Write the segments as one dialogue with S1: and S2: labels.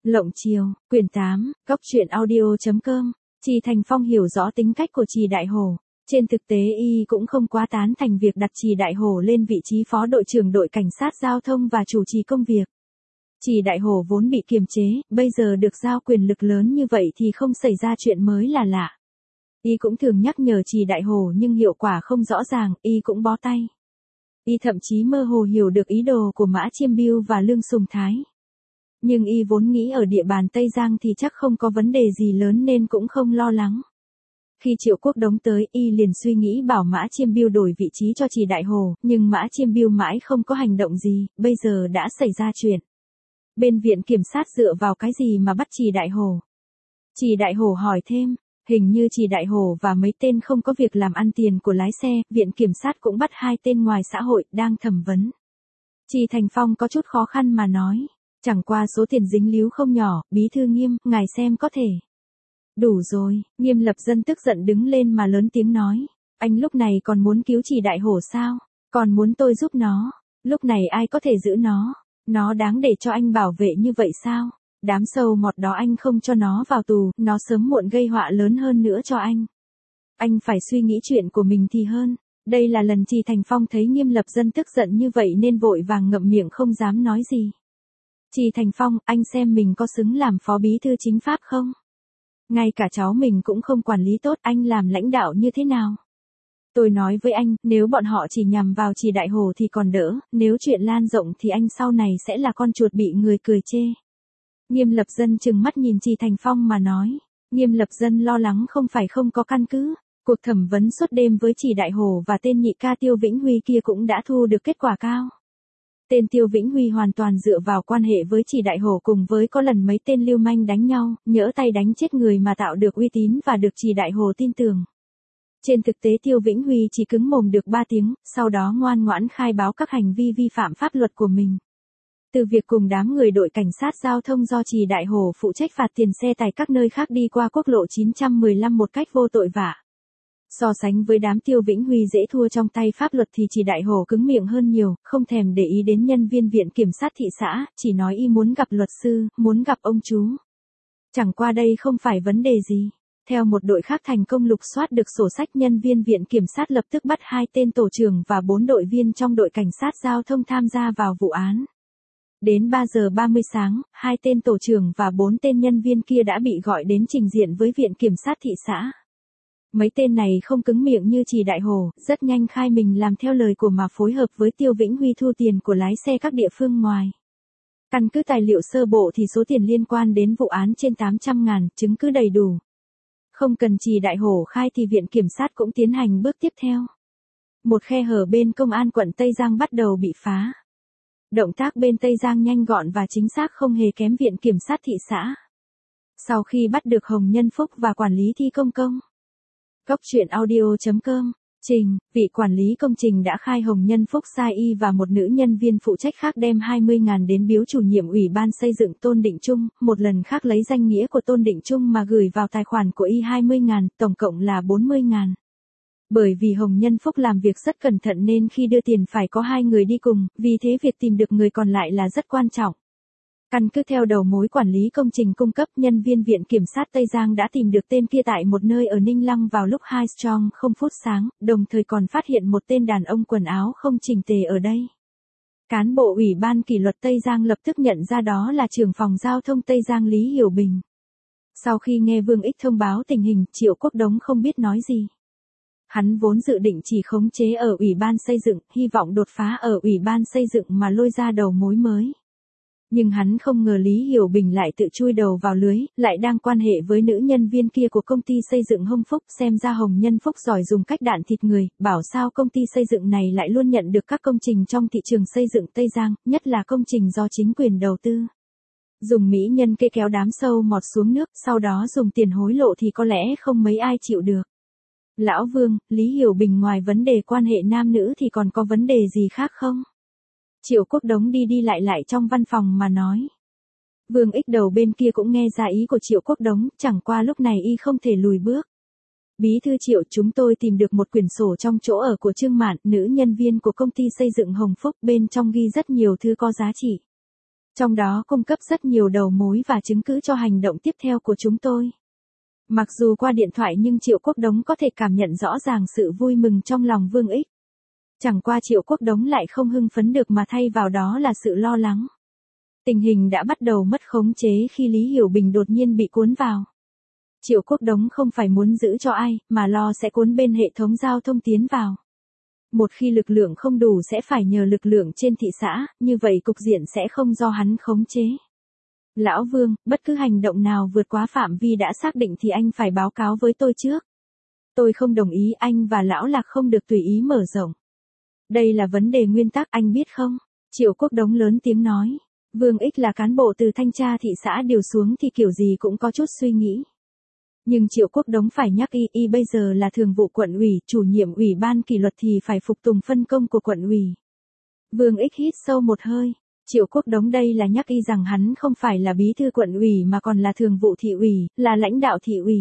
S1: Lộng Chiều, quyển 8, góc truyện audio.com. Trì Thành Phong hiểu rõ tính cách của Trì Đại Hổ. Trên thực tế y cũng không quá tán thành việc đặt Trì Đại Hổ lên vị trí phó đội trưởng đội cảnh sát giao thông và chủ trì công việc. Trì Đại Hổ vốn bị kiềm chế, bây giờ được giao quyền lực lớn như vậy thì không xảy ra chuyện mới là lạ. Y cũng thường nhắc nhở Trì Đại Hổ nhưng hiệu quả không rõ ràng, y cũng bó tay. Y thậm chí mơ hồ hiểu được ý đồ của Mã Chiêm Bưu và Lương Sùng Thái. Nhưng y vốn nghĩ ở địa bàn Tây Giang thì chắc không có vấn đề gì lớn nên cũng không lo lắng. Khi Triệu Quốc Đống tới, y liền suy nghĩ bảo Mã Chiêm Bưu đổi vị trí cho Trì Đại Hổ, nhưng Mã Chiêm Bưu mãi không có hành động gì, bây giờ đã xảy ra chuyện. Bên viện kiểm sát dựa vào cái gì mà bắt Trì Đại Hổ? Trì Đại Hổ hỏi thêm, hình như Trì Đại Hổ và mấy tên không có việc làm ăn tiền của lái xe, viện kiểm sát cũng bắt 2 tên ngoài xã hội, đang thẩm vấn. Trì Thành Phong có chút khó khăn mà nói. Chẳng qua số tiền dính líu không nhỏ, bí thư Nghiêm, ngài xem có thể. Đủ rồi, Nghiêm Lập Dân tức giận đứng lên mà lớn tiếng nói. Anh lúc này còn muốn cứu Trì Đại Hổ sao? Còn muốn tôi giúp nó? Lúc này ai có thể giữ nó? Nó đáng để cho anh bảo vệ như vậy sao? Đám sâu mọt đó anh không cho nó vào tù, nó sớm muộn gây họa lớn hơn nữa cho anh. Anh phải suy nghĩ chuyện của mình thì hơn. Đây là lần Trì Thành Phong thấy Nghiêm Lập Dân tức giận như vậy nên vội vàng ngậm miệng không dám nói gì. Trì Thành Phong, anh xem mình có xứng làm phó bí thư chính pháp không? Ngay cả cháu mình cũng không quản lý tốt, anh làm lãnh đạo như thế nào? Tôi nói với anh, nếu bọn họ chỉ nhằm vào Trì Đại Hổ thì còn đỡ, nếu chuyện lan rộng thì anh sau này sẽ là con chuột bị người cười chê. Nghiêm Lập Dân trừng mắt nhìn Trì Thành Phong mà nói. Nghiêm Lập Dân lo lắng không phải không có căn cứ. Cuộc thẩm vấn suốt đêm với Trì Đại Hổ và tên nhị ca Tiêu Vĩnh Huy kia cũng đã thu được kết quả cao. Tên Tiêu Vĩnh Huy hoàn toàn dựa vào quan hệ với Trì Đại Hổ cùng với có lần mấy tên lưu manh đánh nhau, nhỡ tay đánh chết người mà tạo được uy tín và được Trì Đại Hổ tin tưởng. Trên thực tế Tiêu Vĩnh Huy chỉ cứng mồm được 3 tiếng, sau đó ngoan ngoãn khai báo các hành vi vi phạm pháp luật của mình. Từ việc cùng đám người đội cảnh sát giao thông do Trì Đại Hổ phụ trách phạt tiền xe tại các nơi khác đi qua quốc lộ 915 một cách vô tội vạ. So sánh với đám Tiêu Vĩnh Huy dễ thua trong tay pháp luật thì Trì Đại Hổ cứng miệng hơn nhiều, không thèm để ý đến nhân viên viện kiểm sát thị xã, chỉ nói y muốn gặp luật sư, muốn gặp ông chú. Chẳng qua đây không phải vấn đề gì. Theo một đội khác thành công lục soát được sổ sách, nhân viên viện kiểm sát lập tức bắt 2 tên tổ trưởng và 4 đội viên trong đội cảnh sát giao thông tham gia vào vụ án. Đến 3 giờ 30 sáng, 2 tên tổ trưởng và 4 tên nhân viên kia đã bị gọi đến trình diện với viện kiểm sát thị xã. Mấy tên này không cứng miệng như Trì Đại Hổ, rất nhanh khai mình làm theo lời của mà phối hợp với Tiêu Vĩnh Huy thu tiền của lái xe các địa phương ngoài. Căn cứ tài liệu sơ bộ thì số tiền liên quan đến vụ án trên 800.000, chứng cứ đầy đủ. Không cần Trì Đại Hổ khai thì viện kiểm sát cũng tiến hành bước tiếp theo. Một khe hở bên công an quận Tây Giang bắt đầu bị phá. Động tác bên Tây Giang nhanh gọn và chính xác không hề kém viện kiểm sát thị xã. Sau khi bắt được Hồng Nhân Phúc và quản lý thi công công. Góc truyện audio.com. Trình, vị quản lý công trình đã khai Hồng Nhân Phúc sai y và một nữ nhân viên phụ trách khác đem 20.000 đến biếu chủ nhiệm ủy ban xây dựng Tôn Định Trung, một lần khác lấy danh nghĩa của Tôn Định Trung mà gửi vào tài khoản của y 20.000, tổng cộng là 40.000. Bởi vì Hồng Nhân Phúc làm việc rất cẩn thận nên khi đưa tiền phải có 2 người đi cùng, vì thế việc tìm được người còn lại là rất quan trọng. Căn cứ theo đầu mối quản lý công trình cung cấp, nhân viên viện kiểm sát Tây Giang đã tìm được tên kia tại một nơi ở Ninh Lăng vào lúc 2:00 sáng, đồng thời còn phát hiện một tên đàn ông quần áo không chỉnh tề ở đây. Cán bộ Ủy ban kỷ luật Tây Giang lập tức nhận ra đó là trưởng phòng giao thông Tây Giang Lý Hiểu Bình. Sau khi nghe Vương Ích thông báo tình hình, Triệu Quốc Đống không biết nói gì. Hắn vốn dự định chỉ khống chế ở Ủy ban xây dựng, hy vọng đột phá ở Ủy ban xây dựng mà lôi ra đầu mối mới. Nhưng hắn không ngờ Lý Hiểu Bình lại tự chui đầu vào lưới, lại đang quan hệ với nữ nhân viên kia của công ty xây dựng Hồng Phúc, xem ra Hồng Nhân Phúc giỏi dùng cách đạn thịt người, bảo sao công ty xây dựng này lại luôn nhận được các công trình trong thị trường xây dựng Tây Giang, nhất là công trình do chính quyền đầu tư. Dùng mỹ nhân kê kéo đám sâu mọt xuống nước, sau đó dùng tiền hối lộ thì có lẽ không mấy ai chịu được. Lão Vương, Lý Hiểu Bình ngoài vấn đề quan hệ nam nữ thì còn có vấn đề gì khác không? Triệu Quốc Đống đi đi lại trong văn phòng mà nói. Vương Ích đầu bên kia cũng nghe ra ý của Triệu Quốc Đống, chẳng qua lúc này y không thể lùi bước. Bí thư Triệu, chúng tôi tìm được một quyển sổ trong chỗ ở của Trương Mạn, nữ nhân viên của công ty xây dựng Hồng Phúc, bên trong ghi rất nhiều thứ có giá trị. Trong đó cung cấp rất nhiều đầu mối và chứng cứ cho hành động tiếp theo của chúng tôi. Mặc dù qua điện thoại nhưng Triệu Quốc Đống có thể cảm nhận rõ ràng sự vui mừng trong lòng Vương Ích. Chẳng qua Triệu Quốc Đống lại không hưng phấn được mà thay vào đó là sự lo lắng. Tình hình đã bắt đầu mất khống chế khi Lý Hiểu Bình đột nhiên bị cuốn vào. Triệu Quốc Đống không phải muốn giữ cho ai, mà lo sẽ cuốn bên hệ thống giao thông tiến vào. Một khi lực lượng không đủ sẽ phải nhờ lực lượng trên thị xã, như vậy cục diện sẽ không do hắn khống chế. Lão Vương, bất cứ hành động nào vượt quá phạm vi đã xác định thì anh phải báo cáo với tôi trước. Tôi không đồng ý, anh và Lão Lạc không được tùy ý mở rộng. Đây là vấn đề nguyên tắc, anh biết không? Triệu Quốc Đống lớn tiếng nói. Vương Ích là cán bộ từ thanh tra thị xã điều xuống thì kiểu gì cũng có chút suy nghĩ. Nhưng Triệu Quốc Đống phải nhắc y bây giờ là thường vụ quận ủy, chủ nhiệm ủy ban kỷ luật thì phải phục tùng phân công của quận ủy. Vương Ích hít sâu một hơi. Triệu Quốc Đống đây là nhắc y rằng hắn không phải là bí thư quận ủy mà còn là thường vụ thị ủy, là lãnh đạo thị ủy.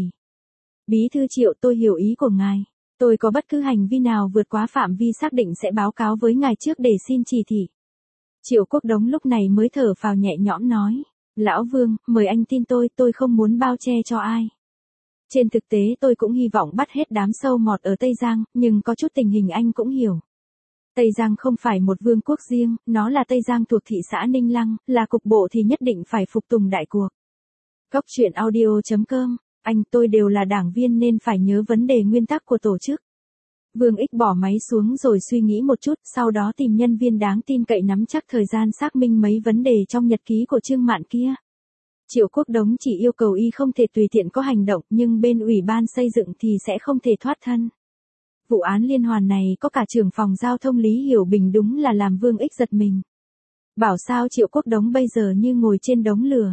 S1: Bí thư Triệu, tôi hiểu ý của ngài. Tôi có bất cứ hành vi nào vượt quá phạm vi xác định sẽ báo cáo với ngài trước để xin chỉ thị. Triệu Quốc Đống lúc này mới thở phào nhẹ nhõm nói. Lão Vương, mời anh tin tôi không muốn bao che cho ai. Trên thực tế tôi cũng hy vọng bắt hết đám sâu mọt ở Tây Giang, nhưng có chút tình hình anh cũng hiểu. Tây Giang không phải một vương quốc riêng, nó là Tây Giang thuộc thị xã Ninh Lăng, là cục bộ thì nhất định phải phục tùng đại cuộc. Cóc truyện audio.com, tôi đều là đảng viên nên phải nhớ vấn đề nguyên tắc của tổ chức. Vương Ích bỏ máy xuống rồi suy nghĩ một chút, sau đó tìm nhân viên đáng tin cậy nắm chắc thời gian xác minh mấy vấn đề trong nhật ký của Trương Mạn kia. Triệu Quốc Đống chỉ yêu cầu y không thể tùy tiện có hành động, nhưng bên ủy ban xây dựng thì sẽ không thể thoát thân. Vụ án liên hoàn này có cả trưởng phòng giao thông Lý Hiểu Bình đúng là làm Vương Ích giật mình. Bảo sao Triệu Quốc Đống bây giờ như ngồi trên đống lửa.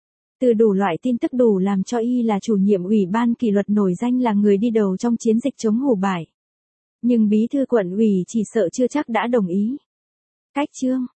S1: Từ đủ loại tin tức đủ làm cho y là chủ nhiệm ủy ban kỷ luật nổi danh là người đi đầu trong chiến dịch chống hủ bại. Nhưng bí thư quận ủy chỉ sợ chưa chắc đã đồng ý. Cách chương